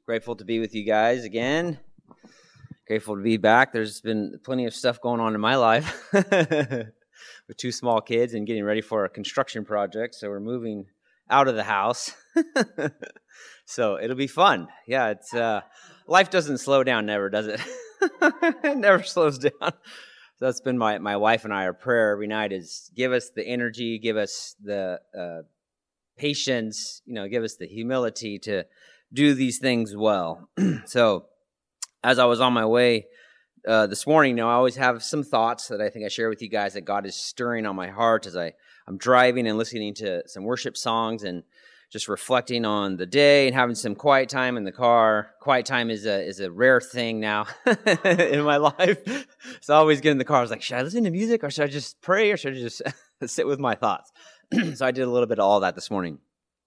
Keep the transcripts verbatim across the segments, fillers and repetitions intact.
Grateful to be with you guys again. Grateful to be back. There's been plenty of stuff going on in my life with two small kids and getting ready for a construction project. So we're moving out of the house. So it'll be fun. Yeah, it's uh, life doesn't slow down, never, does it? It never slows down. So that's been my, my wife and I, our prayer every night is give us the energy, give us the uh, patience, you know, give us the humility to do these things well. So as I was on my way uh, this morning, you know, I always have some thoughts that I think I share with you guys that God is stirring on my heart as I, I'm driving and listening to some worship songs and just reflecting on the day and having some quiet time in the car. Quiet time is a is a rare thing now in my life. So I always get in the car. I was like, should I listen to music or should I just pray or should I just sit with my thoughts? So I did a little bit of all that this morning.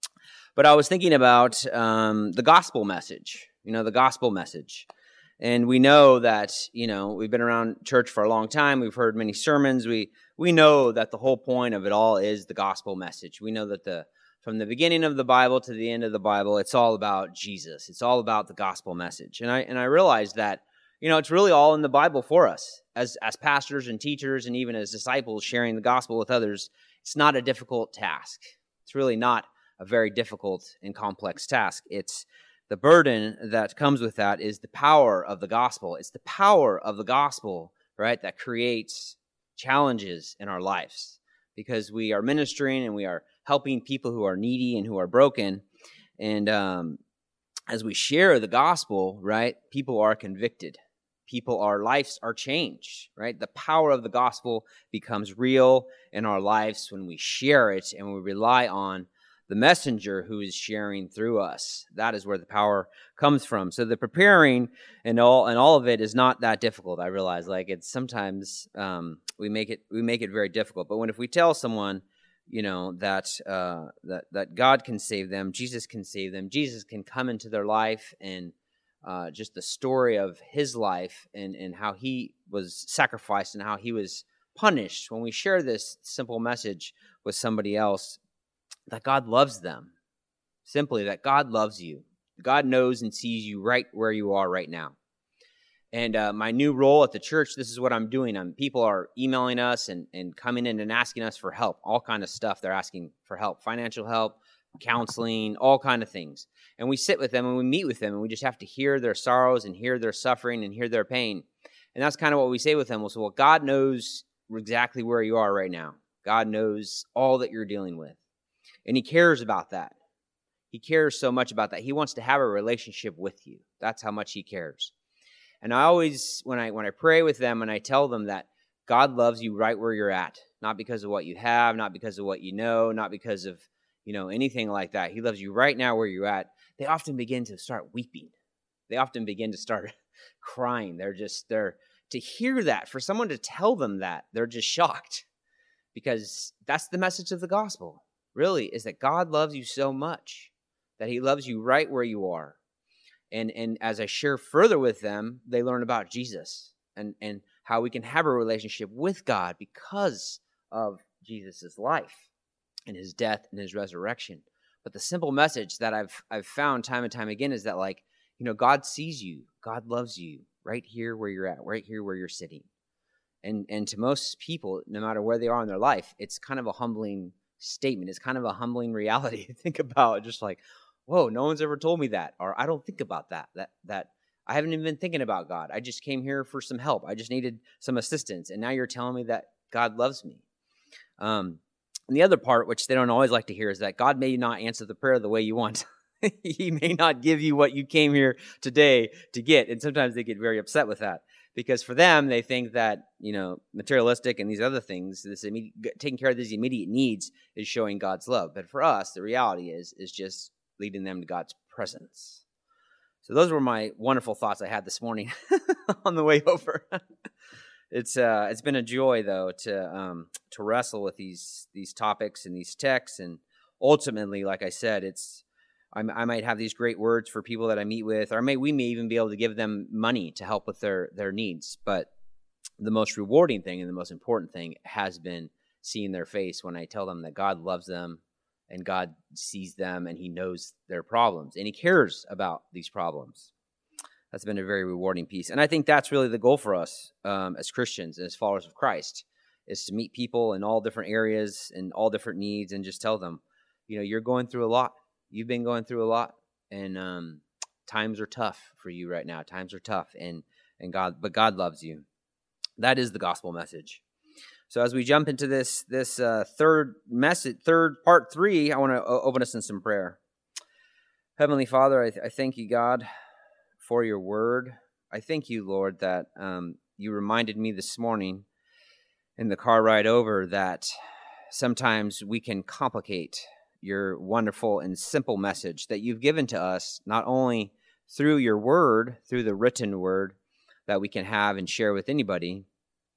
But I was thinking about um, the gospel message, you know, the gospel message. And we know that, you know, we've been around church for a long time. We've heard many sermons. We we know that the whole point of it all is the gospel message. We know that the from the beginning of the Bible to the end of the Bible, it's all about Jesus. It's all about the gospel message. And I and I realized that, you know, it's really all in the Bible for us as as pastors and teachers and even as disciples sharing the gospel with others. It's not a difficult task. It's really not a very difficult and complex task. It's the burden that comes with that is the power of the gospel. It's the power of the gospel, right, that creates challenges in our lives because we are ministering and we are helping people who are needy and who are broken. And um, as we share the gospel, right, people are convicted. People, our lives are changed, right? The power of the gospel becomes real in our lives when we share it and we rely on the messenger who is sharing through us. That is where the power comes from. So the preparing and all and all of it is not that difficult. I realize, like it's sometimes um, we make it we make it very difficult. But when if we tell someone, you know, that uh, that that God can save them, Jesus can save them, Jesus can come into their life, and uh, just the story of His life and and how He was sacrificed and how He was punished. When we share this simple message with somebody else, that God loves them. Simply that God loves you. God knows and sees you right where you are right now. And uh, my new role at the church, this is what I'm doing. I'm, people are emailing us and, and coming in and asking us for help, all kind of stuff. They're asking for help, financial help, counseling, all kind of things. And we sit with them and we meet with them and we just have to hear their sorrows and hear their suffering and hear their pain. And that's kind of what we say with them. We'll say, well, God knows exactly where you are right now. God knows all that you're dealing with. And He cares about that. He cares so much about that. He wants to have a relationship with you. That's how much He cares. And I always, when I when I pray with them and I tell them that God loves you right where you're at, not because of what you have, not because of what you know, not because of, you know, anything like that. He loves you right now where you're at. They often begin to start weeping. They often begin to start crying. They're just, they're, to hear that, for someone to tell them that, they're just shocked because that's the message of the gospel. Really, is that God loves you so much, that He loves you right where you are. And and as I share further with them, they learn about Jesus and, and how we can have a relationship with God because of Jesus' life and His death and His resurrection. But the simple message that I've I've found time and time again is that, like, you know, God sees you, God loves you right here where you're at, right here where you're sitting. And and to most people, no matter where they are in their life, it's kind of a humbling statement. It's kind of a humbling reality to think about. Just like, whoa, no one's ever told me that, or I don't think about that. That that I haven't even been thinking about God. I just came here for some help. I just needed some assistance, and now you're telling me that God loves me. Um, and the other part, which they don't always like to hear, is that God may not answer the prayer the way you want. He may not give you what you came here today to get, and sometimes they get very upset with that. Because for them, they think that, you know, materialistic and these other things, this immediate, taking care of these immediate needs is showing God's love. But for us, the reality is, is just leading them to God's presence. So those were my wonderful thoughts I had this morning on the way over. It's uh, it's been a joy though to um, to wrestle with these these topics and these texts, and ultimately, like I said, it's. I might have these great words for people that I meet with, or may we may even be able to give them money to help with their, their needs. But the most rewarding thing and the most important thing has been seeing their face when I tell them that God loves them and God sees them and he knows their problems and he cares about these problems. That's been a very rewarding piece. And I think that's really the goal for us um, as Christians and as followers of Christ, is to meet people in all different areas and all different needs and just tell them, you know, you're going through a lot. You've been going through a lot, and um, times are tough for you right now. Times are tough, and and God, but God loves you. That is the gospel message. So as we jump into this this uh, third message, third part three, I want to open us in some prayer. Heavenly Father, I, th- I thank you, God, for your word. I thank you, Lord, that um, you reminded me this morning in the car ride over that sometimes we can complicate your wonderful and simple message that you've given to us, not only through your word, through the written word that we can have and share with anybody,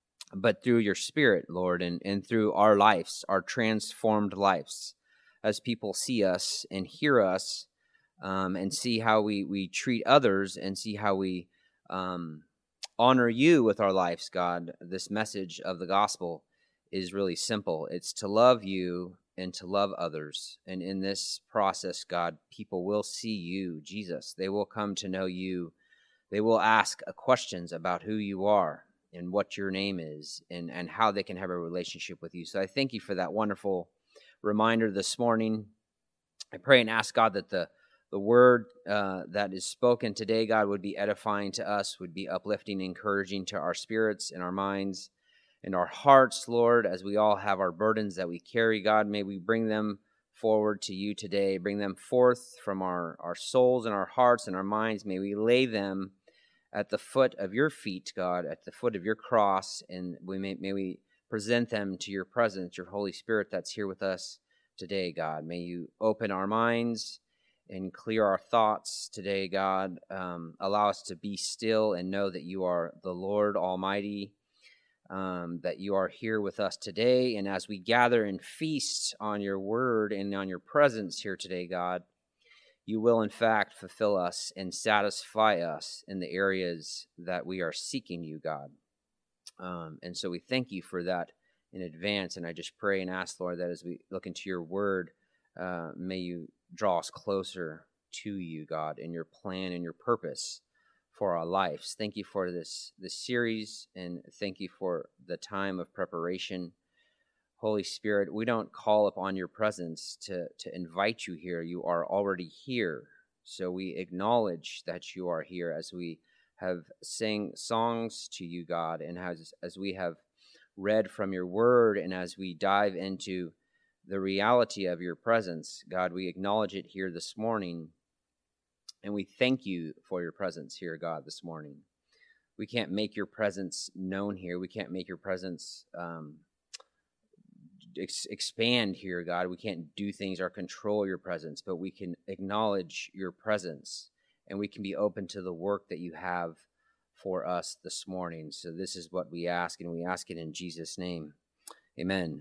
but through your Spirit, Lord, and, and through our lives, our transformed lives, as people see us and hear us um, and see how we, we treat others and see how we um, honor you with our lives, God. This message of the gospel is really simple. It's to love you and to love others. And in this process, God, people will see you, Jesus. They will come to know you. They will ask questions about who you are and what your name is and, and how they can have a relationship with you. So I thank you for that wonderful reminder this morning. I pray and ask, God, that the, the word uh, that is spoken today, God, would be edifying to us, would be uplifting, encouraging to our spirits and our minds and our hearts, Lord, as we all have our burdens that we carry, God. May we bring them forward to you today, bring them forth from our, our souls and our hearts and our minds. May we lay them at the foot of your feet, God, at the foot of your cross, and we may, may we present them to your presence, your Holy Spirit that's here with us today, God. May you open our minds and clear our thoughts today, God. Um, allow us to be still and know that you are the Lord Almighty, um, that you are here with us today. And as we gather and feast on your word and on your presence here today, God, you will, in fact, fulfill us and satisfy us in the areas that we are seeking you, God. Um, and so we thank you for that in advance. And I just pray and ask, Lord, that as we look into your word, uh, may you draw us closer to you, God, and your plan and your purpose for our lives. Thank you for this, this series, and thank you for the time of preparation. Holy Spirit, we don't call upon your presence to, to invite you here. You are already here. So we acknowledge that you are here as we have sang songs to you, God, and as, as we have read from your word, and as we dive into the reality of your presence, God, we acknowledge it here this morning, and we thank you for your presence here, God, this morning. We can't make your presence known here. We can't make your presence um, Ex- expand here, God. We can't do things or control your presence, but we can acknowledge your presence, and we can be open to the work that you have for us this morning. So this is what we ask, and we ask it in Jesus' name. Amen.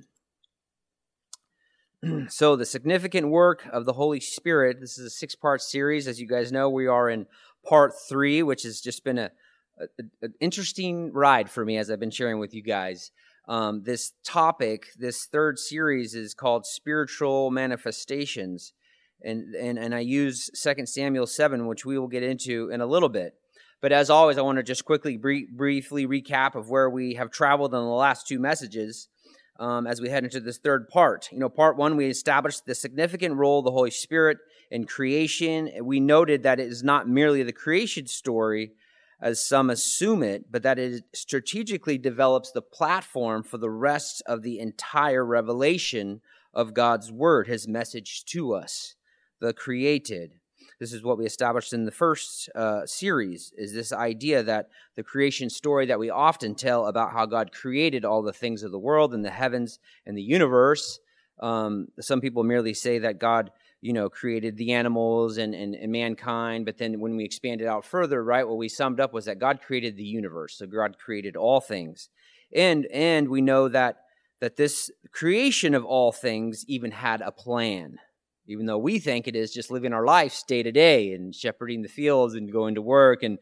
So the significant work of the Holy Spirit, this is a six-part series. As you guys know, we are in part three, which has just been a, a, an interesting ride for me as I've been sharing with you guys. Um, this topic, this third series, is called Spiritual Manifestations, and and and I use Second Samuel seven, which we will get into in a little bit. But as always, I want to just quickly brief, briefly recap of where we have traveled in the last two messages um, as we head into this third part. You know, part one, we established the significant role of the Holy Spirit in creation. We noted that it is not merely the creation story, as some assume it, but that it strategically develops the platform for the rest of the entire revelation of God's word, his message to us, the created. This is what we established in the first uh, series, is this idea that the creation story that we often tell about how God created all the things of the world and the heavens and the universe. Um, some people merely say that God you know, created the animals and, and, and mankind. But then when we expanded out further, right, what we summed up was that God created the universe. So God created all things. And and we know that that this creation of all things even had a plan, even though we think it is just living our lives day to day and shepherding the fields and going to work and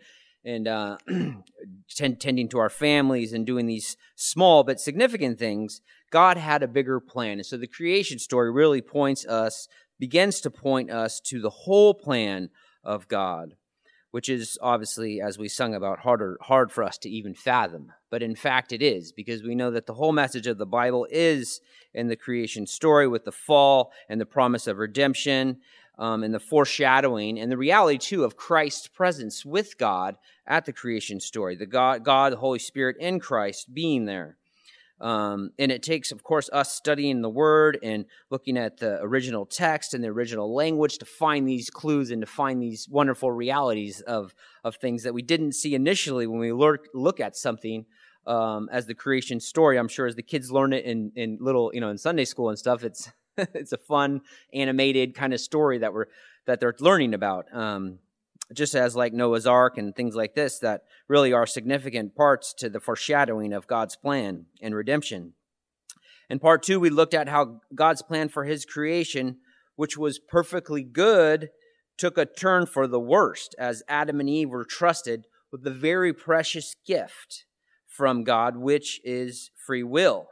and uh, tend, tending to our families and doing these small but significant things, God had a bigger plan. And so the creation story really points us, begins to point us to the whole plan of God, which is obviously, as we sung about, harder, hard for us to even fathom. But in fact, it is, because we know that the whole message of the Bible is in the creation story with the fall and the promise of redemption, um, and the foreshadowing and the reality, too, of Christ's presence with God at the creation story, the God, God, the Holy Spirit in Christ being there. Um, and it takes, of course, us studying the Word and looking at the original text and the original language to find these clues and to find these wonderful realities of, of things that we didn't see initially when we look, look at something um, as the creation story. I'm sure as the kids learn it in, in little, you know, in Sunday school and stuff, it's it's a fun, animated kind of story that we're that they're learning about. Um, just as like Noah's Ark and things like this that really are significant parts to the foreshadowing of God's plan and redemption. In part two, we looked at how God's plan for his creation, which was perfectly good, took a turn for the worst as Adam and Eve were trusted with the very precious gift from God, which is free will.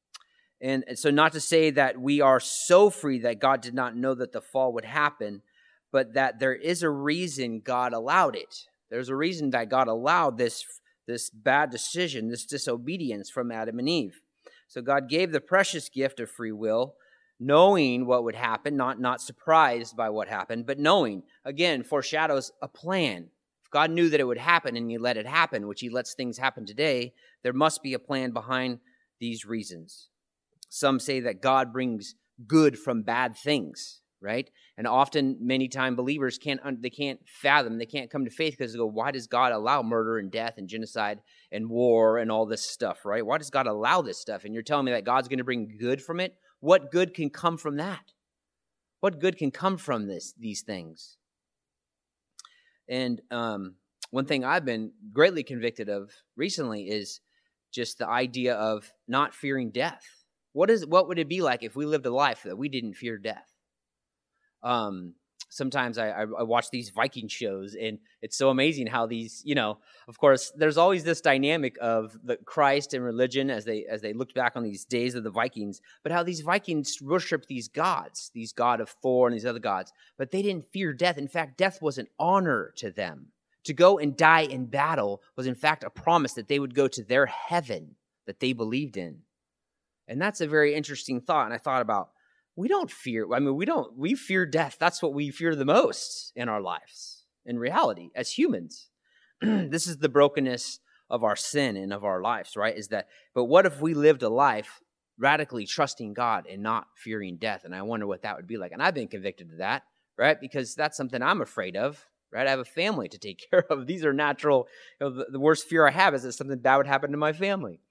And so not to say that we are so free that God did not know that the fall would happen, but that there is a reason God allowed it. There's a reason that God allowed this, this bad decision, this disobedience from Adam and Eve. So God gave the precious gift of free will, knowing what would happen, not, not surprised by what happened, but knowing, again, foreshadows a plan. If God knew that it would happen and he let it happen, which he lets things happen today, there must be a plan behind these reasons. Some say that God brings good from bad things, right? And often, many time believers can't they can't fathom, they can't come to faith because they go, why does God allow murder and death and genocide and war and all this stuff, right? Why does God allow this stuff? And you're telling me that God's going to bring good from it? What good can come from that? What good can come from this these things? And um, one thing I've been greatly convicted of recently is just the idea of not fearing death. What is what would it be like if we lived a life that we didn't fear death? Um, sometimes I, I, I watch these Viking shows, and it's so amazing how these, you know, of course, there's always this dynamic of the Christ and religion as they as they looked back on these days of the Vikings, but how these Vikings worshiped these gods, these god of Thor and these other gods, but they didn't fear death. In fact, death was an honor to them. To go and die in battle was, in fact, a promise that they would go to their heaven that they believed in. And that's a very interesting thought. And I thought about, we don't fear, I mean, we don't, we fear death. That's what we fear the most in our lives, in reality, as humans. This is the brokenness of our sin and of our lives, right? Is that, but what if we lived a life radically trusting God and not fearing death? And I wonder what that would be like. And I've been convicted of that, right? Because that's something I'm afraid of, right? I have a family to take care of. These are natural, you know, the, the worst fear I have is that something bad would happen to my family.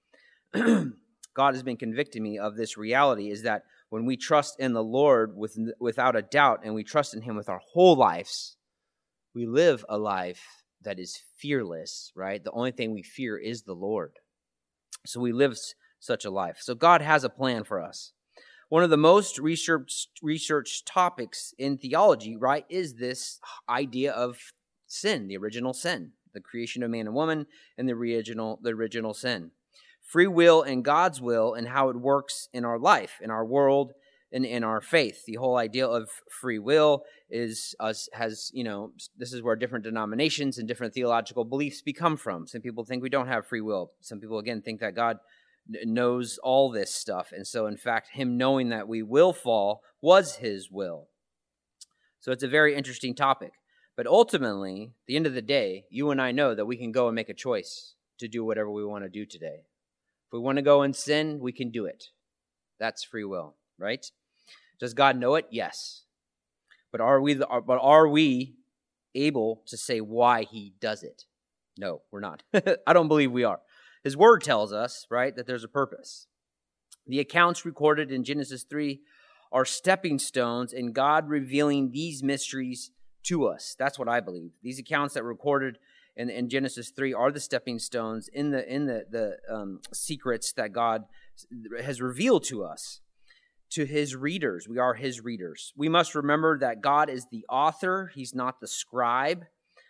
God has been convicting me of this reality, is that when we trust in the Lord with, without a doubt, and we trust in him with our whole lives, we live a life that is fearless, right? The only thing we fear is the Lord. So we live such a life. So God has a plan for us. One of the most researched, researched topics in theology, right, is this idea of sin, the original sin, the creation of man and woman, and the original, the original sin. Free will and God's will and how it works in our life, in our world, and in our faith. The whole idea of free will is us has, you know, this is where different denominations and different theological beliefs become from. Some people think we don't have free will. Some people, again, think that God knows all this stuff. And so, in fact, him knowing that we will fall was his will. So it's a very interesting topic. But ultimately, at the end of the day, you and I know that we can go and make a choice to do whatever we want to do today. If we want to go and sin, we can do it. That's free will, right? Does God know it? Yes. But are we, the, but are we able to say why he does it? No, we're not. I don't believe we are. His word tells us, right, that there's a purpose. The accounts recorded in Genesis three are stepping stones in God revealing these mysteries to us. That's what I believe. These accounts that were recorded in, in Genesis three are the stepping stones in the in the, the um, secrets that God has revealed to us, to his readers. We are his readers. We must remember that God is the author. He's not the scribe.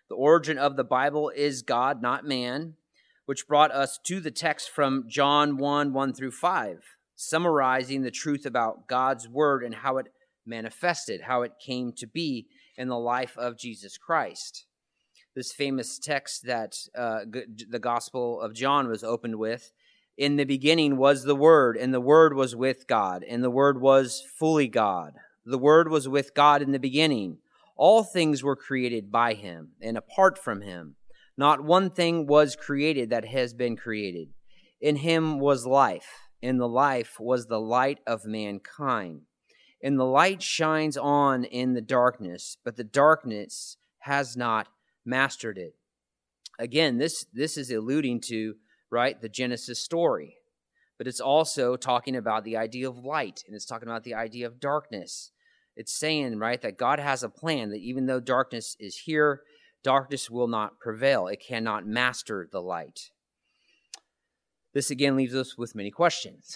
The origin of the Bible is God, not man, which brought us to the text from John one, one through five, summarizing the truth about God's word and how it manifested, how it came to be in the life of Jesus Christ. This famous text that uh, the Gospel of John was opened with, in the beginning was the Word, and the Word was with God, and the Word was fully God. The Word was with God in the beginning. All things were created by him, and apart from him, not one thing was created that has been created. In him was life, and the life was the light of mankind. And the light shines on in the darkness, but the darkness has not mastered it. Again, this, this is alluding to, right, the Genesis story. But it's also talking about the idea of light, and it's talking about the idea of darkness. It's saying, right, that God has a plan, that even though darkness is here, darkness will not prevail. It cannot master the light. This again leaves us with many questions,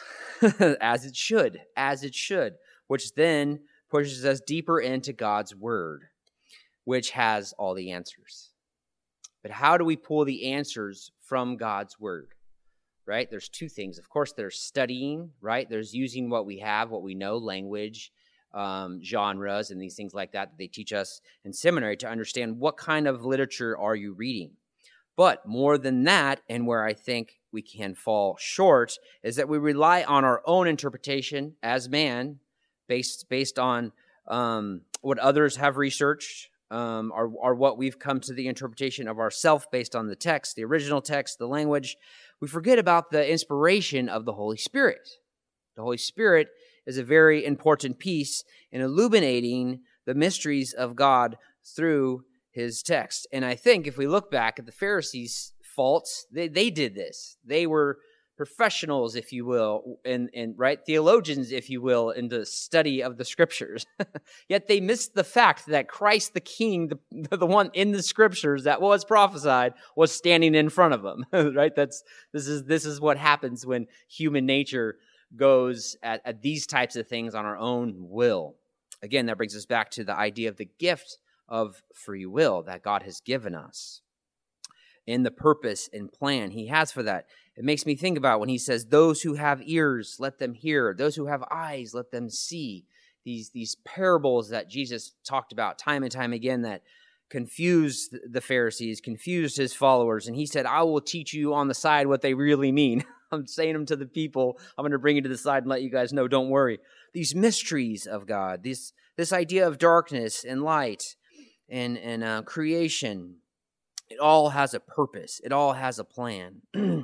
as it should, as it should, which then pushes us deeper into God's word, which has all the answers. But how do we pull the answers from God's word? Right? There's two things. Of course, there's studying, right? There's using what we have, what we know, language, um, genres, and these things like that that they teach us in seminary to understand what kind of literature are you reading. But more than that, and where I think we can fall short, is that we rely on our own interpretation as man, based based on um, what others have researched, um, or, or what we've come to the interpretation of ourself based on the text, the original text, the language. We forget about the inspiration of the Holy Spirit. The Holy Spirit is a very important piece in illuminating the mysteries of God through his text. And I think if we look back at the Pharisees' faults, they, they did this. They were professionals, if you will, and, and right, theologians, if you will, in the study of the scriptures. Yet they missed the fact that Christ the King, the, the one in the scriptures that was prophesied, was standing in front of them. Right? That's this is this is what happens when human nature goes at, at these types of things on our own will. Again, that brings us back to the idea of the gift of free will that God has given us, in the purpose and plan he has for that. It makes me think about when he says, those who have ears, let them hear. Those who have eyes, let them see. These, these parables that Jesus talked about time and time again that confused the Pharisees, confused his followers. And he said, I will teach you on the side what they really mean. I'm saying them to the people. I'm going to bring you to the side and let you guys know, don't worry. These mysteries of God, this, this idea of darkness and light and, and uh, creation, it all has a purpose. It all has a plan.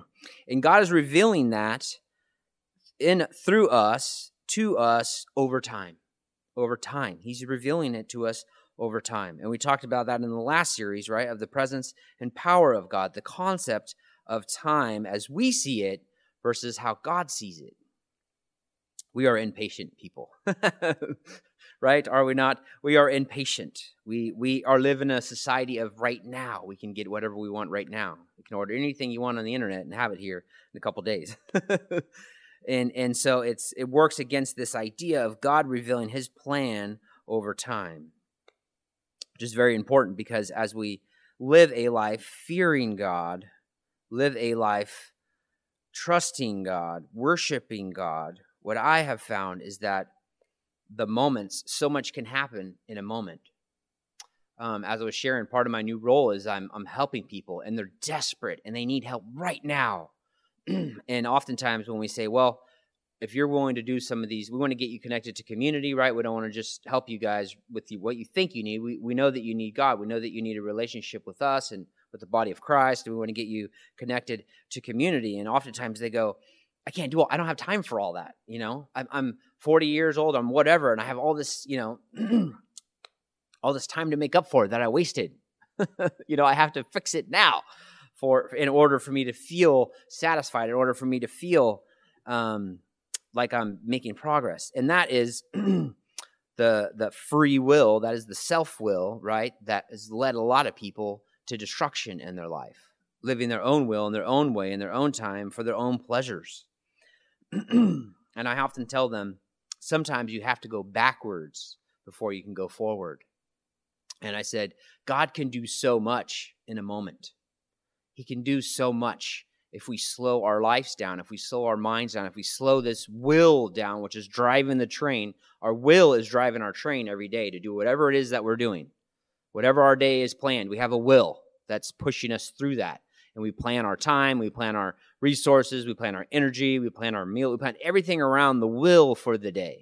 And God is revealing that in through us, to us, over time. Over time. He's revealing it to us over time. And we talked about that in the last series, right, of the presence and power of God, the concept of time as we see it versus how God sees it. We are impatient people. Right? Are we not? We are impatient. We we are living in a society of right now. We can get whatever we want right now. You can order anything you want on the internet and have it here in a couple days. and and so it's it works against this idea of God revealing his plan over time, which is very important because as we live a life fearing God, live a life trusting God, worshiping God, what I have found is that the moments, so much can happen in a moment. Um, as I was sharing, part of my new role is I'm I'm helping people, and they're desperate, and they need help right now. And oftentimes when we say, well, if you're willing to do some of these, we want to get you connected to community, right? We don't want to just help you guys with you, what you think you need. We, we know that you need God. We know that you need a relationship with us and with the body of Christ, and we want to get you connected to community. And oftentimes they go, I can't do all, I don't have time for all that. You know, I'm, I'm forty years old, I'm whatever, and I have all this, you know, all this time to make up for it that I wasted. You know, I have to fix it now for, in order for me to feel satisfied, in order for me to feel um, like I'm making progress. And that is the, the free will, that is the self-will, right? That has led a lot of people to destruction in their life, living their own will in their own way, in their own time, for their own pleasures. And I often tell them, sometimes you have to go backwards before you can go forward. And I said, God can do so much in a moment. He can do so much if we slow our lives down, if we slow our minds down, if we slow this will down, which is driving the train. Our will is driving our train every day to do whatever it is that we're doing. Whatever our day is planned, we have a will that's pushing us through that. And we plan our time, we plan our resources, we plan our energy, we plan our meal, we plan everything around the will for the day.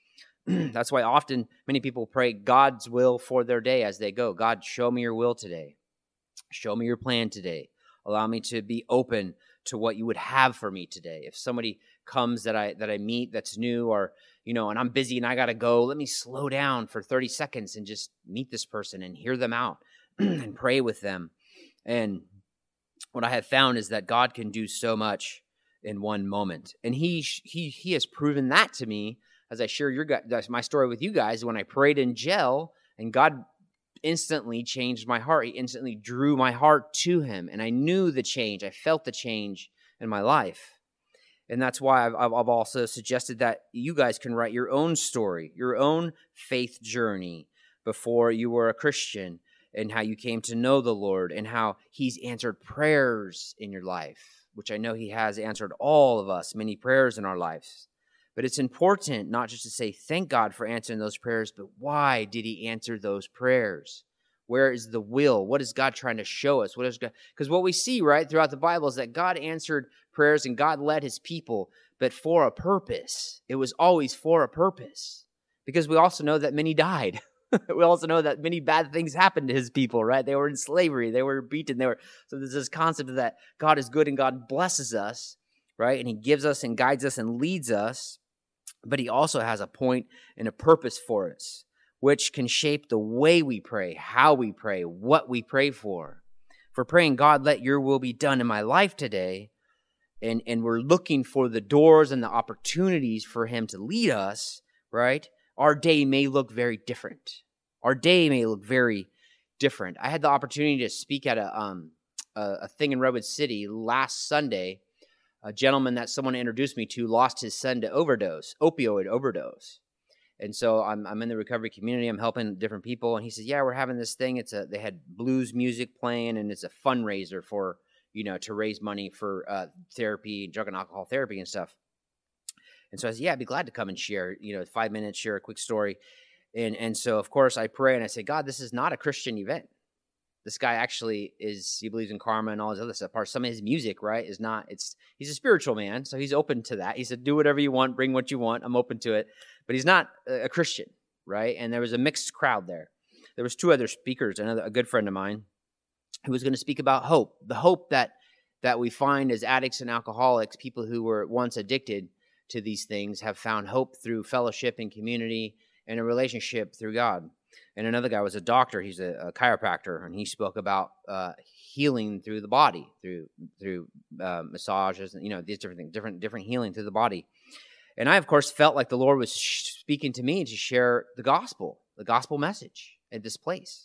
That's why often many people pray God's will for their day as they go. God, show me your will today. Show me your plan today. Allow me to be open to what you would have for me today. If somebody comes that I that I meet that's new, or, you know, and I'm busy and I got to go, let me slow down for thirty seconds and just meet this person and hear them out and pray with them. And what I have found is that God can do so much in one moment. And he he he has proven that to me as I share your my story with you guys. When I prayed in jail and God instantly changed my heart. He instantly drew my heart to him. And I knew the change. I felt the change in my life. And that's why I've, I've also suggested that you guys can write your own story, your own faith journey before you were a Christian, and how you came to know the Lord, and how he's answered prayers in your life, which I know he has answered all of us, many prayers in our lives. But it's important not just to say, thank God for answering those prayers, but why did he answer those prayers? Where is the will? What is God trying to show us? What is God? Because what we see, right, throughout the Bible is that God answered prayers and God led his people, but for a purpose. It was always for a purpose. Because we also know that many died. We also know that many bad things happened to his people, right? They were in slavery. They were beaten. They were So there's this concept that God is good and God blesses us, right? And he gives us and guides us and leads us. But he also has a point and a purpose for us, which can shape the way we pray, how we pray, what we pray for. For praying, God, let your will be done in my life today, and, and we're looking for the doors and the opportunities for him to lead us, right? Our day may look very different. Our day may look very different. I had the opportunity to speak at a um a, a thing in Redwood City last Sunday. A gentleman that someone introduced me to lost his son to overdose, opioid overdose. And so I'm I'm in the recovery community. I'm helping different people. And he says, yeah, we're having this thing. It's a They had blues music playing, and it's a fundraiser for, you know, to raise money for uh, therapy, drug and alcohol therapy and stuff. And so I said, yeah, I'd be glad to come and share, you know, five minutes, share a quick story. And and so, of course, I pray and I say, God, this is not a Christian event. This guy actually is, he believes in karma and all his other stuff. Part some of his music, right, is not, it's, he's a spiritual man, so he's open to that. He said, do whatever you want, bring what you want, I'm open to it. But he's not a Christian, right? And there was a mixed crowd there. There was two other speakers, another, a good friend of mine, who was going to speak about hope, the hope that that we find as addicts and alcoholics, people who were once addicted to these things have found hope through fellowship and community and a relationship through God. And another guy was a doctor. He's a, a chiropractor, and he spoke about uh, healing through the body, through through uh, massages, and you know these different things, different different healing through the body. And I, of course, felt like the Lord was sh- speaking to me to share the gospel, the gospel message at this place.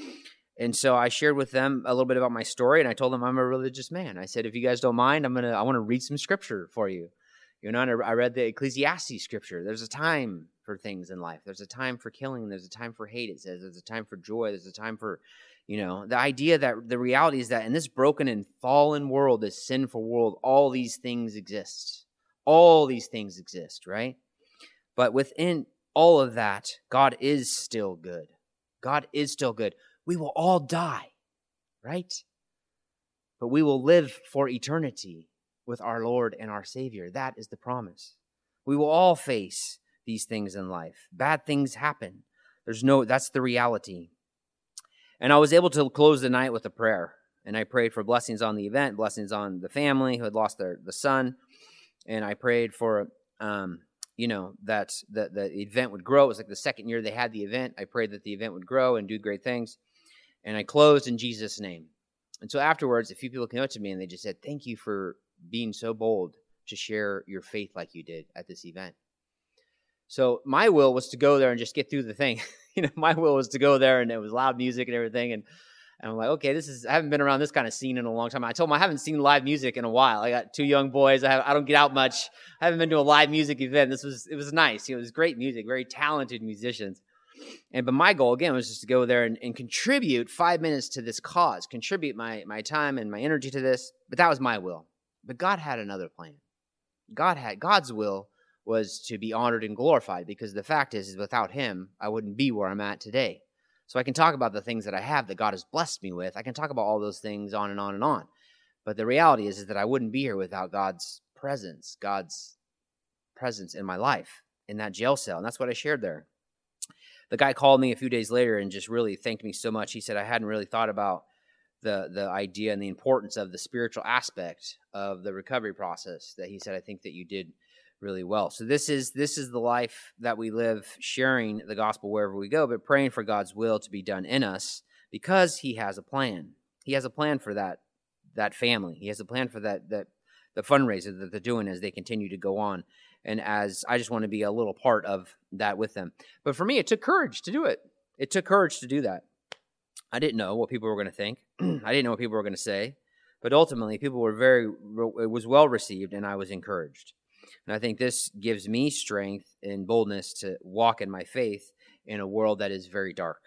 And so I shared with them a little bit about my story, and I told them I'm a religious man. I said, if you guys don't mind, I'm gonna I want to read some scripture for you. You know, and I read the Ecclesiastes scripture. There's a time for things in life. There's a time for killing. There's a time for hate. It says there's a time for joy. There's a time for, you know, the idea that the reality is that in this broken and fallen world, this sinful world, all these things exist. All these things exist, right? But within all of that, God is still good. God is still good. We will all die, right? But we will live for eternity with our Lord and our Savior. That is the promise. We will all face these things in life. Bad things happen. There's no, that's the reality. And I was able to close the night with a prayer. And I prayed for blessings on the event, blessings on the family who had lost their the son. And I prayed for, um, you know, that the, the event would grow. It was like the second year they had the event. I prayed that the event would grow and do great things. And I closed in Jesus' name. And so afterwards, a few people came up to me and they just said, thank you for being so bold to share your faith like you did at this event. So my will was to go there and just get through the thing. You know, my will was to go there, and it was loud music and everything. And, and I'm like, okay, this is, I haven't been around this kind of scene in a long time. I told them I haven't seen live music in a while. I got two young boys. I have, I don't get out much. I haven't been to a live music event. This was, it was nice. You know, it was great music, very talented musicians. And but my goal, again, was just to go there and, and contribute five minutes to this cause, contribute my, my time and my energy to this. But that was my will. But God had another plan. God had God's will was to be honored and glorified, because the fact is, is without him, I wouldn't be where I'm at today. So I can talk about the things that I have that God has blessed me with. I can talk about all those things on and on and on. But the reality is, is that I wouldn't be here without God's presence, God's presence in my life, in that jail cell. And that's what I shared there. The guy called me a few days later and just really thanked me so much. He said, I hadn't really thought about the the idea and the importance of the spiritual aspect of the recovery process. That he said, I think that you did really well. So this is this is the life that we live, sharing the gospel wherever we go, but praying for God's will to be done in us, because he has a plan. He has a plan for that that family. He has a plan for that that the fundraiser that they're doing as they continue to go on. And as I just want to be a little part of that with them. But for me, it took courage to do it. It took courage to do that. I didn't know what people were going to think. I didn't know what people were going to say. But ultimately, people were very, it was well received, and I was encouraged. And I think this gives me strength and boldness to walk in my faith in a world that is very dark.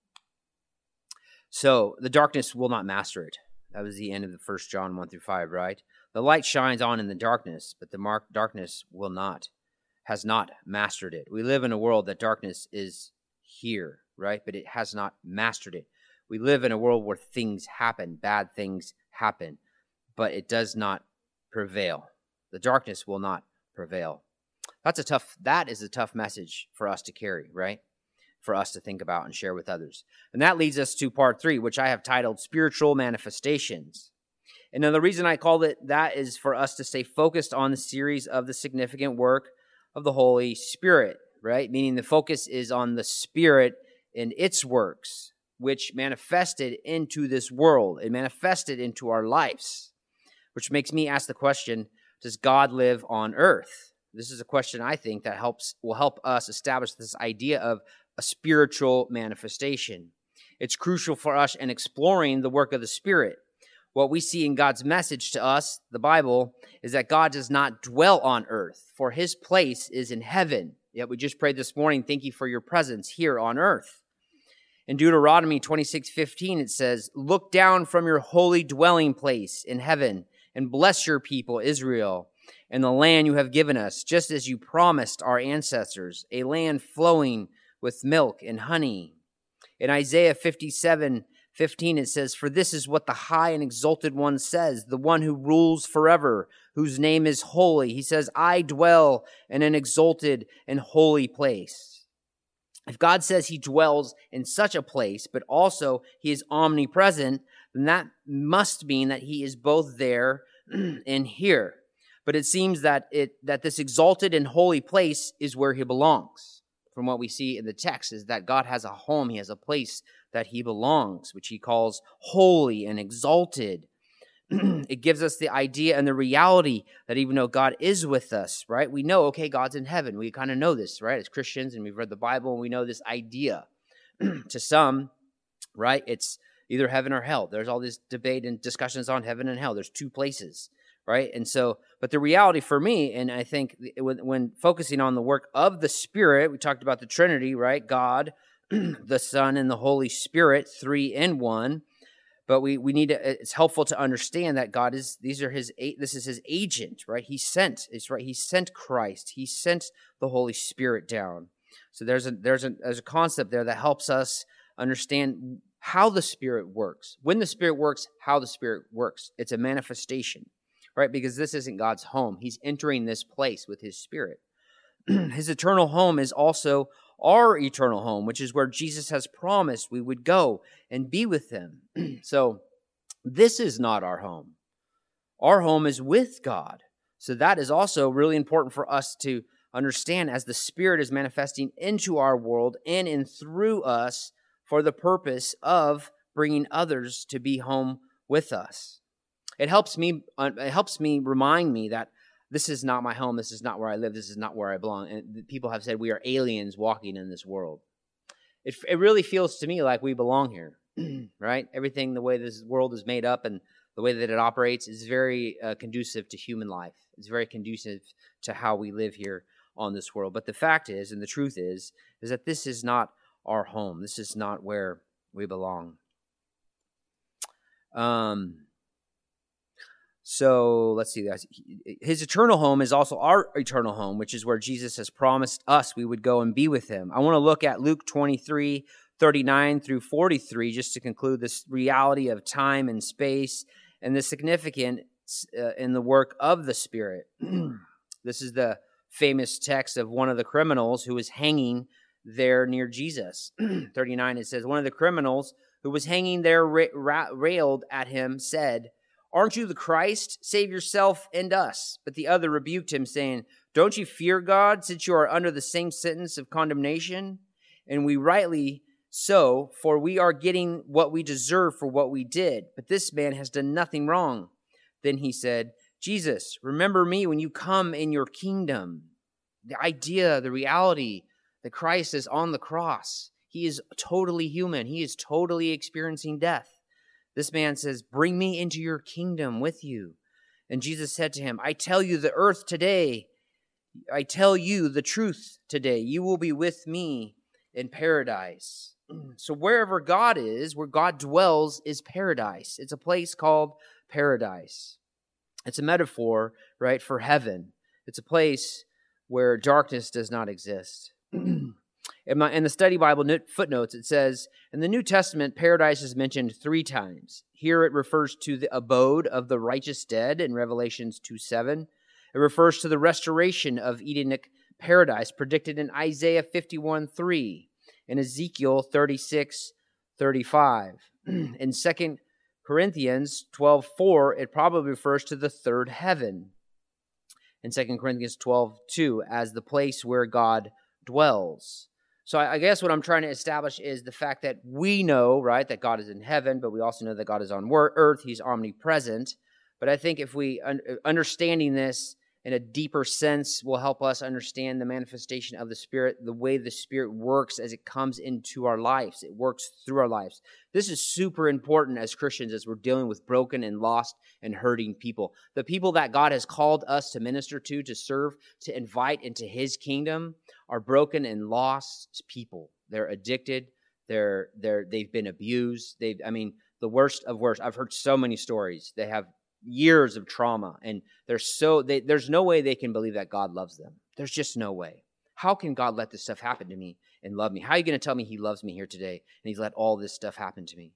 So the darkness will not master it. That was the end of the First John one through five, right? The light shines on in the darkness, but the mark darkness will not, has not mastered it. We live in a world that darkness is here, right? But it has not mastered it. We live in a world where things happen, bad things happen, but it does not prevail. The darkness will not prevail. That's a tough, that is a tough message for us to carry, right? For us to think about and share with others. And that leads us to part three, which I have titled Spiritual Manifestations. And now the reason I called it that is for us to stay focused on the series of the significant work of the Holy Spirit, right? Meaning the focus is on the Spirit and its works, which manifested into this world. It manifested into our lives, which makes me ask the question, does God live on earth? This is a question I think that helps will help us establish this idea of a spiritual manifestation. It's crucial for us in exploring the work of the Spirit. What we see in God's message to us, the Bible, is that God does not dwell on earth, for his place is in heaven. Yet we just prayed this morning, thank you for your presence here on earth. In Deuteronomy twenty-six fifteen, it says, look down from your holy dwelling place in heaven and bless your people, Israel, and the land you have given us, just as you promised our ancestors, a land flowing with milk and honey. In Isaiah fifty-seven fifteen, it says, for this is what the high and exalted one says, the one who rules forever, whose name is holy. He says, I dwell in an exalted and holy place. If God says he dwells in such a place, but also he is omnipresent, then that must mean that he is both there and here. But it seems that it that this exalted and holy place is where he belongs. From what we see in the text is that God has a home, he has a place that he belongs, which he calls holy and exalted. It gives us the idea and the reality that even though God is with us, right? We know, okay, God's in heaven. We kind of know this, right? As Christians, and we've read the Bible, and we know this idea. To some, right, it's either heaven or hell. There's all this debate and discussions on heaven and hell. There's two places, right? And so, but the reality for me, and I think when, when focusing on the work of the Spirit, we talked about the Trinity, right? God, the Son, and the Holy Spirit, three in one. But we we need to, it's helpful to understand that God is, these are his, this is his agent, right? He sent, it's right, he sent Christ. He sent the Holy Spirit down. So there's a, there's a, there's a concept there that helps us understand how the Spirit works. When the Spirit works, how the Spirit works. It's a manifestation, right? Because this isn't God's home. He's entering this place with his Spirit. His eternal home is also our eternal home, which is where Jesus has promised we would go and be with him. So this is not our home. Our home is with God. So that is also really important for us to understand as the Spirit is manifesting into our world and in through us for the purpose of bringing others to be home with us. It helps me, it helps me remind me that this is not my home. This is not where I live. This is not where I belong. And people have said we are aliens walking in this world. It, it really feels to me like we belong here, right? Everything, the way this world is made up and the way that it operates is very uh, conducive to human life. It's very conducive to how we live here on this world. But the fact is, and the truth is, is that this is not our home. This is not where we belong. Um. So let's see. His eternal home is also our eternal home, which is where Jesus has promised us we would go and be with him. I want to look at Luke twenty-three, thirty-nine through forty-three, just to conclude this reality of time and space and the significance uh, in the work of the Spirit. This is the famous text of one of the criminals who was hanging there near Jesus. thirty-nine, it says, one of the criminals who was hanging there ra- ra- railed at him, said, "Aren't you the Christ? Save yourself and us." But the other rebuked him, saying, "Don't you fear God, since you are under the same sentence of condemnation? And we rightly so, for we are getting what we deserve for what we did. But this man has done nothing wrong." Then he said, "Jesus, remember me when you come in your kingdom." The idea, the reality that Christ is on the cross. He is totally human. He is totally experiencing death. This man says, "Bring me into your kingdom with you." And Jesus said to him, "I tell you the earth today, I tell you the truth today, you will be with me in paradise." So wherever God is, where God dwells, is paradise. It's a place called paradise. It's a metaphor, right, for heaven. It's a place where darkness does not exist. In, my, in the study Bible footnotes, it says, in the New Testament, paradise is mentioned three times. Here it refers to the abode of the righteous dead in Revelations two seven. It refers to the restoration of Edenic paradise predicted in Isaiah fifty-one three and Ezekiel thirty-six thirty-five. In Second Corinthians twelve four, it probably refers to the third heaven. In Second Corinthians twelve two, as the place where God dwells. So I guess what I'm trying to establish is the fact that we know, right, that God is in heaven, but we also know that God is on earth. He's omnipresent. But I think if we, understanding this in a deeper sense, will help us understand the manifestation of the Spirit, the way the Spirit works as it comes into our lives. It works through our lives. This is super important as Christians as we're dealing with broken and lost and hurting people. The people that God has called us to minister to, to serve, to invite into His kingdom are broken and lost people. They're addicted. They're they're they've been abused. They've I mean the worst of worst. I've heard so many stories. They have years of trauma, and they're so they, there's no way they can believe that God loves them. There's just no way. How can God let this stuff happen to me and love me? How are you going to tell me He loves me here today and He's let all this stuff happen to me?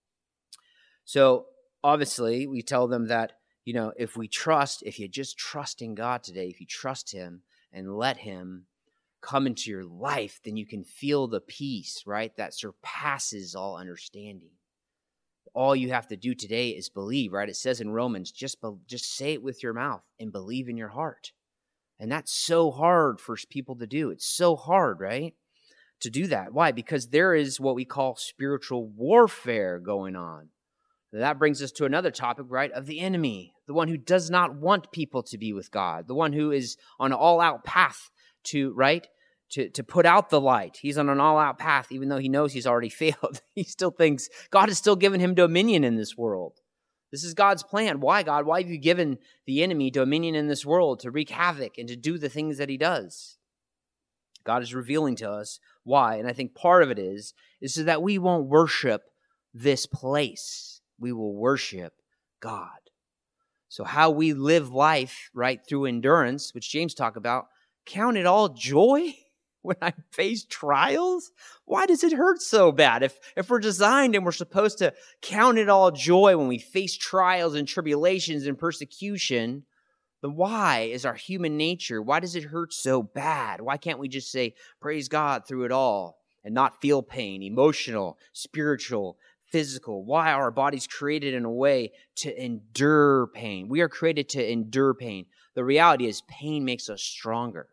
So obviously we tell them that, you know, if we trust, if you just trust in God today, if you trust Him and let Him come into your life, then you can feel the peace, right, that surpasses all understanding. All you have to do today is believe, right? It says in Romans, just, be, just say it with your mouth and believe in your heart. And that's so hard for people to do. It's so hard, right, to do that. Why? Because there is what we call spiritual warfare going on. And that brings us to another topic, right, of the enemy, the one who does not want people to be with God, the one who is on an all-out path to, right, To, to put out the light. He's on an all-out path, even though he knows he's already failed. He still thinks God has still given him dominion in this world. This is God's plan. Why, God? Why have you given the enemy dominion in this world to wreak havoc and to do the things that he does? God is revealing to us why, and I think part of it is, is so that we won't worship this place. We will worship God. So how we live life, right, through endurance, which James talked about, count it all joy when I face trials? Why does it hurt so bad? If if we're designed and we're supposed to count it all joy when we face trials and tribulations and persecution, then why is our human nature, why does it hurt so bad? Why can't we just say, praise God through it all and not feel pain, emotional, spiritual, physical? Why are our bodies created in a way to endure pain? We are created to endure pain. The reality is pain makes us stronger.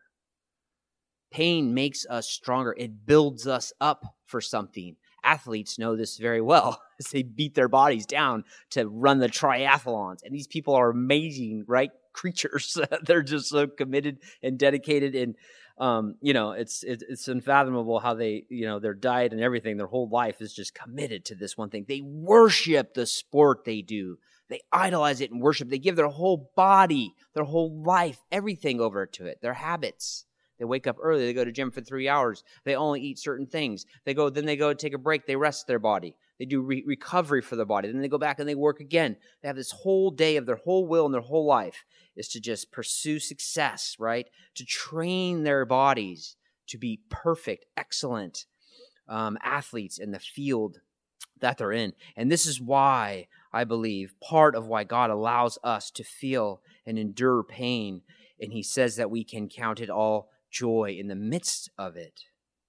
Pain makes us stronger. It builds us up for something. Athletes know this very well as they beat their bodies down to run the triathlons. And these people are amazing, right, creatures. They're just so committed and dedicated. And, um, you know, it's, it's it's unfathomable how they, you know, their diet and everything, their whole life is just committed to this one thing. They worship the sport they do. They idolize it and worship. They give their whole body, their whole life, everything over to it, their habits. They wake up early. They go to gym for three hours. They only eat certain things. They go, then they go take a break. They rest their body. They do re- recovery for their body. Then they go back and they work again. They have this whole day of their whole will and their whole life is to just pursue success, right? To train their bodies to be perfect, excellent um, athletes in the field that they're in. And this is why, I believe, part of why God allows us to feel and endure pain. And he says that we can count it all joy in the midst of it.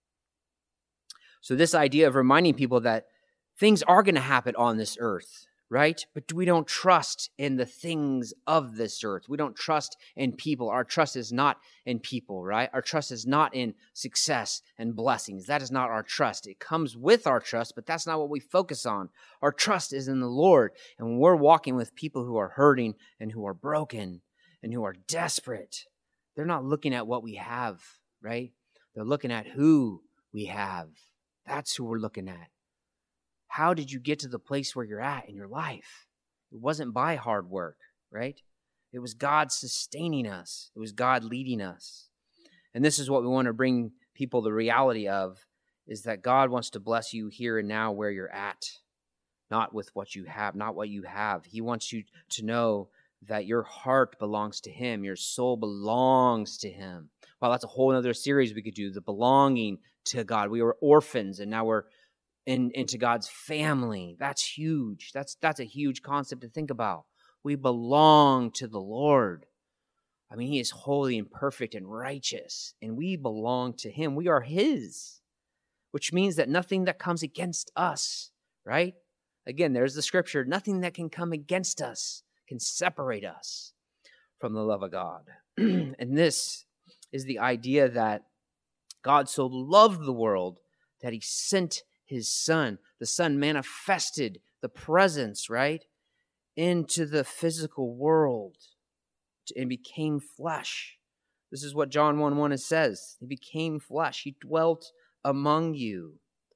So this idea of reminding people that things are going to happen on this earth, right? But we don't trust in the things of this earth. We don't trust in people. Our trust is not in people, right? Our trust is not in success and blessings. That is not our trust. It comes with our trust, but that's not what we focus on. Our trust is in the Lord. And when we're walking with people who are hurting and who are broken and who are desperate, they're not looking at what we have, right? They're looking at who we have. That's who we're looking at. How did you get to the place where you're at in your life? It wasn't by hard work, right? It was God sustaining us. It was God leading us. And this is what we want to bring people the reality of, is that God wants to bless you here and now where you're at, not with what you have, not what you have. He wants you to know that your heart belongs to him. Your soul belongs to him. Well, that's a whole other series we could do, the belonging to God. We were orphans, and now we're In, into God's family. That's huge. That's that's a huge concept to think about. We belong to the Lord. I mean, he is holy and perfect and righteous, and we belong to him. We are his, which means that nothing that comes against us, right? Again, there's the scripture, nothing that can come against us can separate us from the love of God. And this is the idea that God so loved the world that he sent his son. The son manifested the presence, right, into the physical world and became flesh. This is what John one one says. He became flesh. He dwelt among you.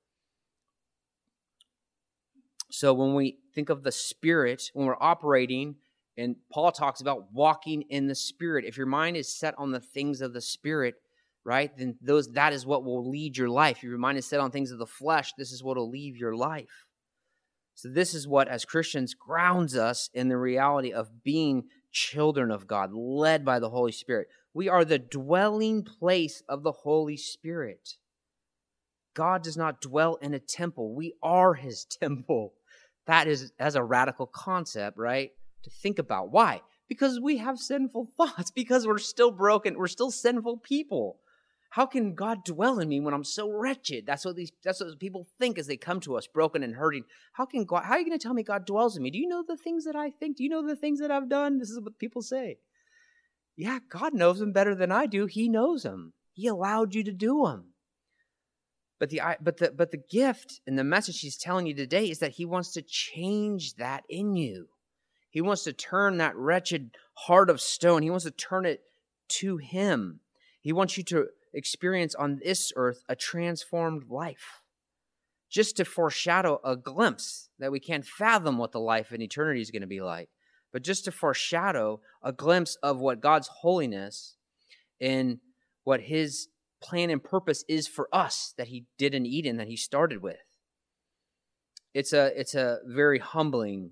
So when we think of the Spirit, when we're operating, and Paul talks about walking in the Spirit, if your mind is set on the things of the Spirit, right, then those that is what will lead your life. If your mind is set on things of the flesh, this is what will lead your life. So this is what, as Christians, grounds us in the reality of being children of God, led by the Holy Spirit. We are the dwelling place of the Holy Spirit. God does not dwell in a temple. We are his temple. That is, that's a radical concept, right, to think about. Why? Because we have sinful thoughts, because we're still broken, we're still sinful people. How can God dwell in me when I'm so wretched? That's what these that's what people think as they come to us, broken and hurting. How can God, how are you going to tell me God dwells in me? Do you know the things that I think? Do you know the things that I've done? This is what people say. Yeah, God knows them better than I do. He knows them. He allowed you to do them. But the but the but the gift and the message he's telling you today is that he wants to change that in you. He wants to turn that wretched heart of stone. He wants to turn it to him. He wants you to experience on this earth a transformed life, just to foreshadow a glimpse that we can't fathom what the life in eternity is going to be like, but just to foreshadow a glimpse of what God's holiness and what his plan and purpose is for us that he did in Eden, that he started with. It's a, it's a very humbling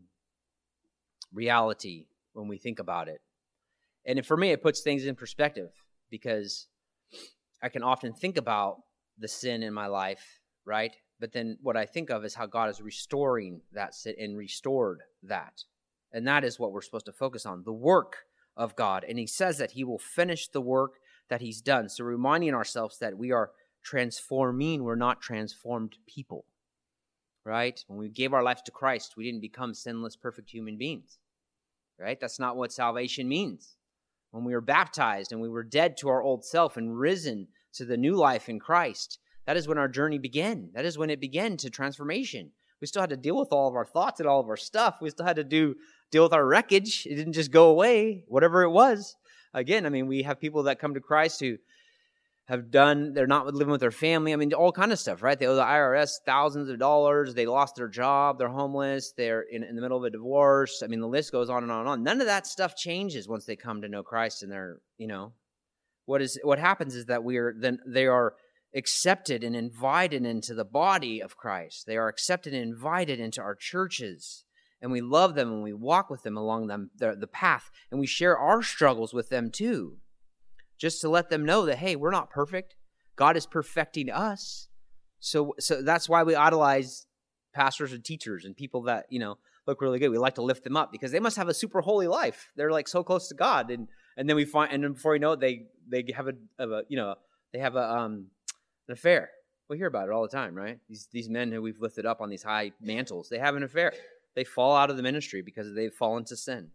reality when we think about it. And for me, it puts things in perspective, because I can often think about the sin in my life, right? But then what I think of is how God is restoring that sin and restored that. And that is what we're supposed to focus on, the work of God. And he says that he will finish the work that he's done. So reminding ourselves that we are transforming, we're not transformed people, right? When we gave our life to Christ, we didn't become sinless, perfect human beings, right? That's not what salvation means. When we were baptized and we were dead to our old self and risen to the new life in Christ, that is when our journey began. That is when it began to transformation. We still had to deal with all of our thoughts and all of our stuff. We still had to do deal with our wreckage. It didn't just go away, whatever it was. Again, I mean, we have people that come to Christ who have done, they're not living with their family. I mean, all kind of stuff, right? They owe the I R S thousands of dollars. They lost their job. They're homeless. They're in, in the middle of a divorce. I mean, the list goes on and on and on. None of that stuff changes once they come to know Christ and they're, you know, what is what happens is that we are then they are accepted and invited into the body of Christ. They are accepted and invited into our churches, and we love them and we walk with them along them the, the path, and we share our struggles with them too, just to let them know that, hey, we're not perfect. God is perfecting us. So so that's why we idolize pastors and teachers and people that, you know, look really good. We like to lift them up because they must have a super holy life. They're like so close to God. And and then we find, and then before we know it, they they have a, have a you know, they have a um an affair. We hear about it all the time, right? These these men who we've lifted up on these high mantles, they have an affair. They fall out of the ministry because they've fallen to sin.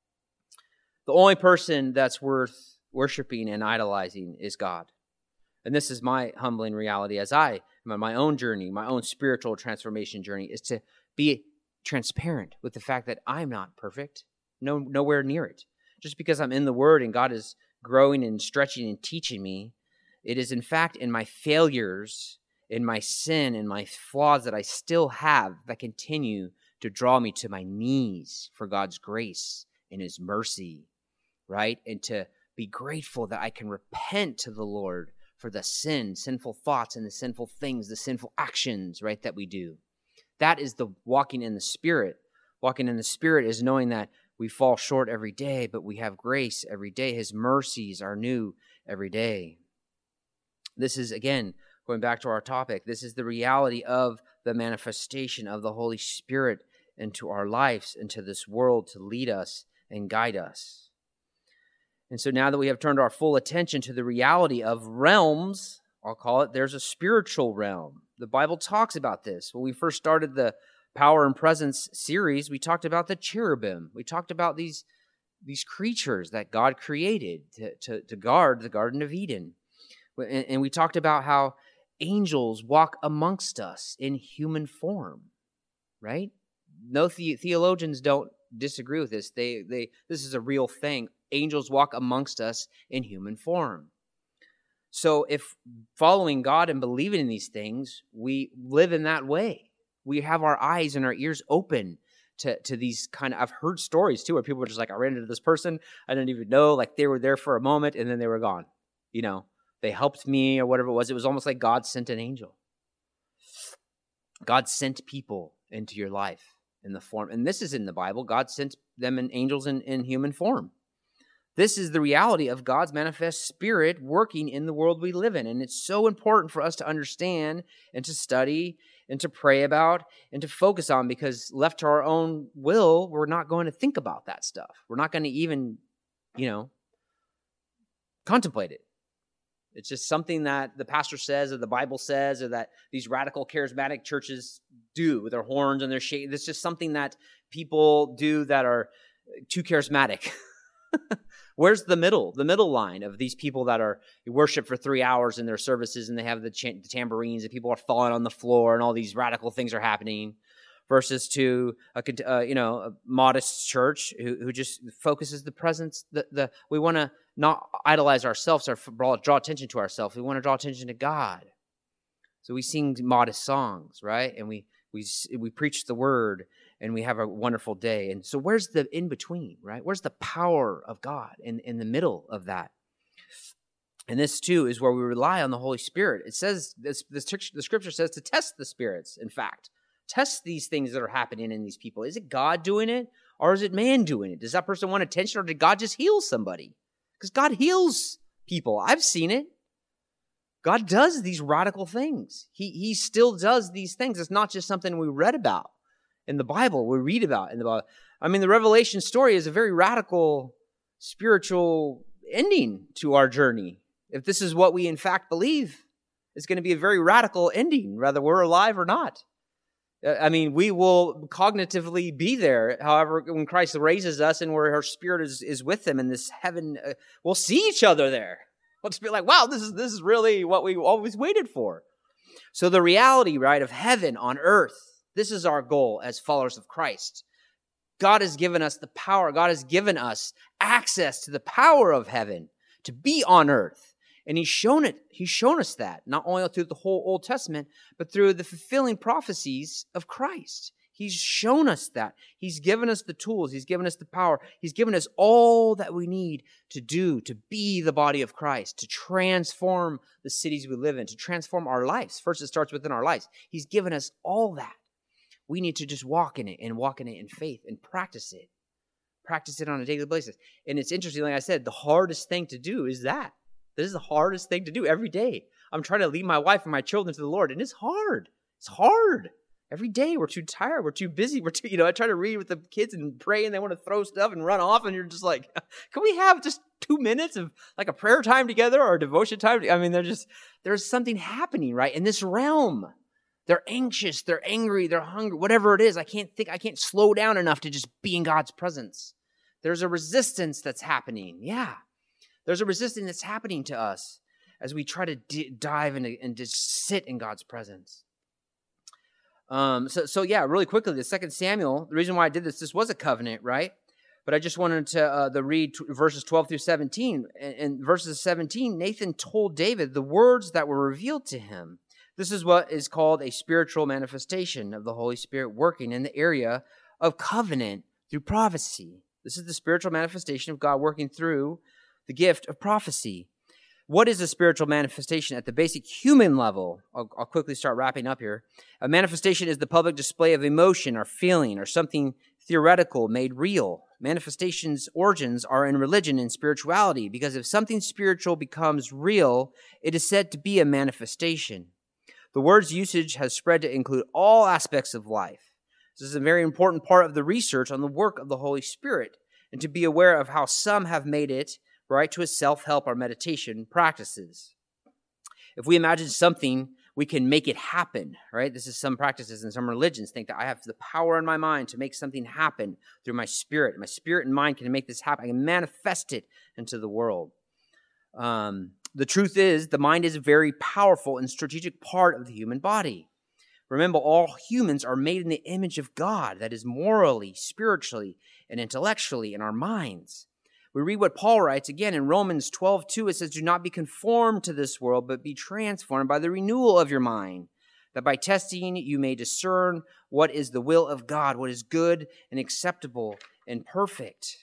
The only person that's worth worshiping and idolizing is God. And this is my humbling reality as I am on my own journey, my own spiritual transformation journey, is to be transparent with the fact that I'm not perfect, no, nowhere near it. Just because I'm in the Word and God is growing and stretching and teaching me, it is in fact in my failures, in my sin, in my flaws that I still have that continue to draw me to my knees for God's grace and His mercy, right? And to be grateful that I can repent to the Lord for the sin, sinful thoughts and the sinful things, the sinful actions, right, that we do. That is the walking in the Spirit. Walking in the Spirit is knowing that we fall short every day, but we have grace every day. His mercies are new every day. This is, again, going back to our topic, this is the reality of the manifestation of the Holy Spirit into our lives, into this world to lead us and guide us. And so now that we have turned our full attention to the reality of realms, I'll call it, there's a spiritual realm. The Bible talks about this. When we first started the Power and Presence series, we talked about the cherubim. We talked about these, these creatures that God created to, to, to guard the Garden of Eden. And, and we talked about how angels walk amongst us in human form, right? No the, theologians don't disagree with this. They, they, this is a real thing. Angels walk amongst us in human form. So if following God and believing in these things, we live in that way. We have our eyes and our ears open to, to these kind of, I've heard stories too, where people were just like, I ran into this person, I didn't even know, like they were there for a moment and then they were gone. You know, they helped me or whatever it was. It was almost like God sent an angel. God sent people into your life in the form, and this is in the Bible, God sent them in angels in, in human form. This is the reality of God's manifest Spirit working in the world we live in. And it's so important for us to understand and to study and to pray about and to focus on, because left to our own will, we're not going to think about that stuff. We're not going to even, you know, contemplate it. It's just something that the pastor says or the Bible says or that these radical charismatic churches do with their horns and their shade. It's just something that people do that are too charismatic. Where's the middle, the middle line of these people that are worship for three hours in their services and they have the, ch- the tambourines and people are falling on the floor and all these radical things are happening, versus to a uh, you know a modest church who, who just focuses the presence. The the we want to not idolize ourselves or draw, draw attention to ourselves. We want to draw attention to God. So we sing modest songs, right? And we we we preach the word. And we have a wonderful day. And so where's the in-between, right? Where's the power of God in, in the middle of that? And this, too, is where we rely on the Holy Spirit. It says, this, this, the Scripture says to test the spirits, in fact. Test these things that are happening in these people. Is it God doing it, or is it man doing it? Does that person want attention, or did God just heal somebody? Because God heals people. I've seen it. God does these radical things. He, he still does these things. It's not just something we read about in the Bible, we read about in the Bible. I mean, the Revelation story is a very radical spiritual ending to our journey. If this is what we in fact believe, it's going to be a very radical ending, whether we're alive or not. I mean, we will cognitively be there. However, when Christ raises us and where our spirit is, is with Him in this heaven, uh, we'll see each other there. We'll just be like, wow, this is, this is really what we always waited for. So the reality, right, of heaven on earth, this is our goal as followers of Christ. God has given us the power. God has given us access to the power of heaven to be on earth. And He's shown it. He's shown us that, not only through the whole Old Testament, but through the fulfilling prophecies of Christ. He's shown us that. He's given us the tools. He's given us the power. He's given us all that we need to do, to be the body of Christ, to transform the cities we live in, to transform our lives. First, it starts within our lives. He's given us all that. We need to just walk in it and walk in it in faith and practice it. Practice it on a daily basis. And it's interesting, like I said, the hardest thing to do is that. This is the hardest thing to do every day. I'm trying to lead my wife and my children to the Lord, and it's hard. It's hard. Every day we're too tired. We're too busy. We're too, you know, I try to read with the kids and pray, and they want to throw stuff and run off, and you're just like, can we have just two minutes of like a prayer time together or a devotion time? I mean, they're just, there's something happening, right? In this realm. They're anxious, they're angry, they're hungry, whatever it is. I can't think, I can't slow down enough to just be in God's presence. There's a resistance that's happening. Yeah. There's a resistance that's happening to us as we try to d- dive into and just sit in God's presence. Um, so, so yeah, really quickly, the Second Samuel, the reason why I did this, this was a covenant, right? But I just wanted to uh, the read t- verses twelve through seventeen. And, and verses seventeen, Nathan told David the words that were revealed to him. This is what is called a spiritual manifestation of the Holy Spirit working in the area of covenant through prophecy. This is the spiritual manifestation of God working through the gift of prophecy. What is a spiritual manifestation at the basic human level? I'll, I'll quickly start wrapping up here. A manifestation is the public display of emotion or feeling or something theoretical made real. Manifestations' origins are in religion and spirituality, because if something spiritual becomes real, it is said to be a manifestation. The word's usage has spread to include all aspects of life. This is a very important part of the research on the work of the Holy Spirit, and to be aware of how some have made it right to a self-help or meditation practices. If we imagine something, we can make it happen, right? This is some practices and some religions think that I have the power in my mind to make something happen through my spirit. My spirit and mind can make this happen. I can manifest it into the world. Um, the truth is, the mind is a very powerful and strategic part of the human body. Remember, all humans are made in the image of God, that is morally, spiritually, and intellectually in our minds. We read what Paul writes again in Romans twelve two. It says, do not be conformed to this world, but be transformed by the renewal of your mind, that by testing you may discern what is the will of God, what is good and acceptable and perfect.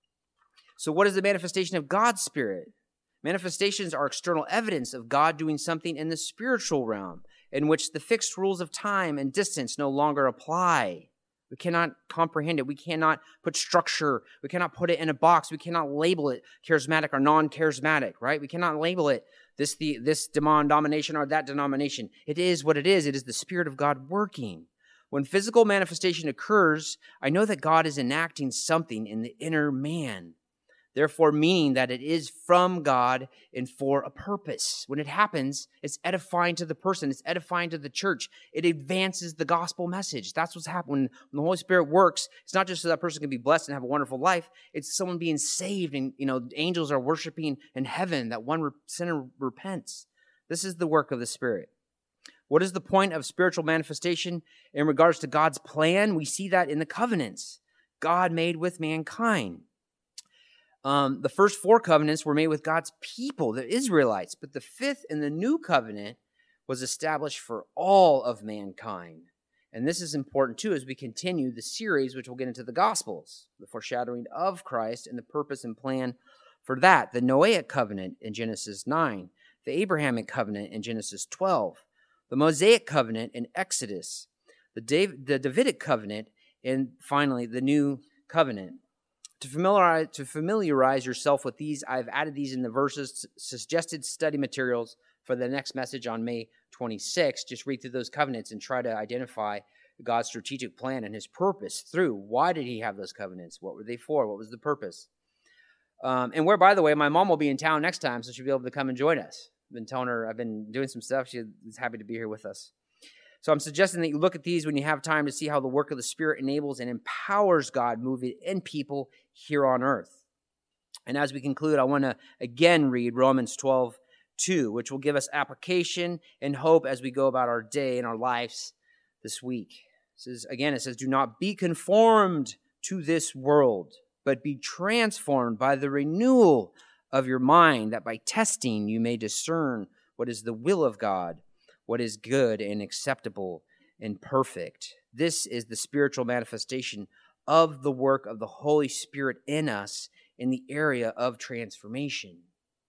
So what is the manifestation of God's Spirit? Manifestations are external evidence of God doing something in the spiritual realm, in which the fixed rules of time and distance no longer apply. We cannot comprehend it. We cannot put structure. We cannot put it in a box. We cannot label it charismatic or non-charismatic, right? We cannot label it this the this denomination or that denomination. It is what it is. It is the Spirit of God working. When physical manifestation occurs, I know that God is enacting something in the inner man. Therefore, meaning that it is from God and for a purpose. When it happens, it's edifying to the person. It's edifying to the church. It advances the gospel message. That's what's happening. When the Holy Spirit works, it's not just so that person can be blessed and have a wonderful life. It's someone being saved, and you know, angels are worshiping in heaven that one sinner repents. This is the work of the Spirit. What is the point of spiritual manifestation in regards to God's plan? We see that in the covenants God made with mankind. Um, the first four covenants were made with God's people, the Israelites, but the fifth and the new covenant was established for all of mankind. And this is important too as we continue the series, which we'll get into the Gospels, the foreshadowing of Christ and the purpose and plan for that. The Noahic covenant in Genesis nine, the Abrahamic covenant in Genesis twelve, the Mosaic covenant in Exodus, the, Dav- the Davidic covenant, and finally the new covenant. To familiarize, to familiarize yourself with these, I've added these in the verses, suggested study materials for the next message on May twenty-sixth. Just read through those covenants and try to identify God's strategic plan and his purpose through. Why did he have those covenants? What were they for? What was the purpose? Um, and where, by the way, my mom will be in town next time, so she'll be able to come and join us. I've been telling her, I've been doing some stuff. She's happy to be here with us. So I'm suggesting that you look at these when you have time to see how the work of the Spirit enables and empowers God moving in people here on earth. And as we conclude, I want to again read Romans twelve two, which will give us application and hope as we go about our day and our lives this week. It says, again, it says, do not be conformed to this world, but be transformed by the renewal of your mind, that by testing you may discern what is the will of God, what is good and acceptable and perfect. This is the spiritual manifestation of the work of the Holy Spirit in us in the area of transformation.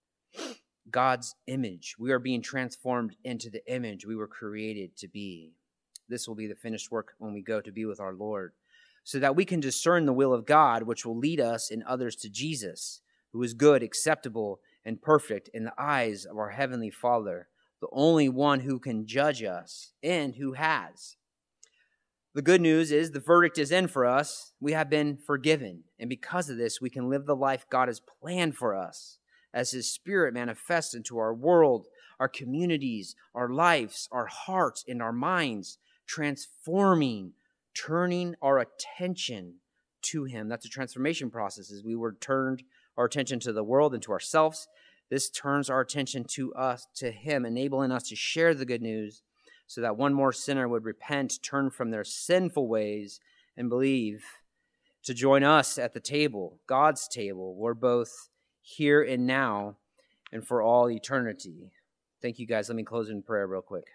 God's image. We are being transformed into the image we were created to be. This will be the finished work when we go to be with our Lord, so that we can discern the will of God, which will lead us and others to Jesus, who is good, acceptable, and perfect in the eyes of our Heavenly Father, the only one who can judge us and who has. The good news is the verdict is in for us. We have been forgiven, and because of this, we can live the life God has planned for us as His Spirit manifests into our world, our communities, our lives, our hearts, and our minds, transforming, turning our attention to Him. That's a transformation process. As we were turned our attention to the world and to ourselves, this turns our attention to us, to Him, enabling us to share the good news so that one more sinner would repent, turn from their sinful ways, and believe to join us at the table, God's table. We're both here and now and for all eternity. Thank you, guys. Let me close in prayer real quick.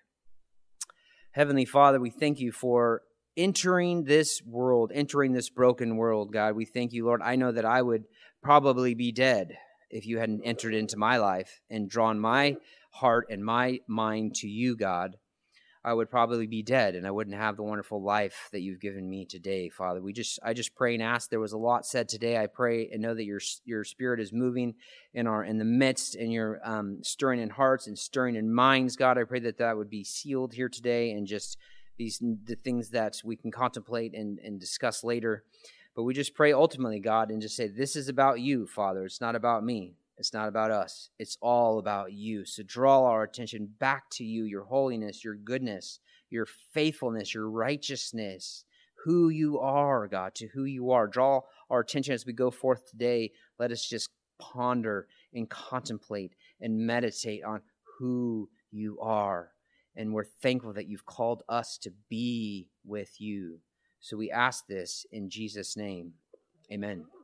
Heavenly Father, we thank you for entering this world, entering this broken world, God. We thank you, Lord. I know that I would probably be dead if you hadn't entered into my life and drawn my heart and my mind to you, God. I would probably be dead, and I wouldn't have the wonderful life that you've given me today, Father. We just, I just pray and ask. There was a lot said today. I pray and know that your your Spirit is moving in our in the midst, and you're um, stirring in hearts and stirring in minds, God. I pray that that would be sealed here today, and just these the things that we can contemplate and, and discuss later. But we just pray ultimately, God, and just say, this is about you, Father. It's not about me. It's not about us. It's all about you. So draw our attention back to you, your holiness, your goodness, your faithfulness, your righteousness, who you are, God, to who you are. Draw our attention as we go forth today. Let us just ponder and contemplate and meditate on who you are. And we're thankful that you've called us to be with you. So we ask this in Jesus' name. Amen.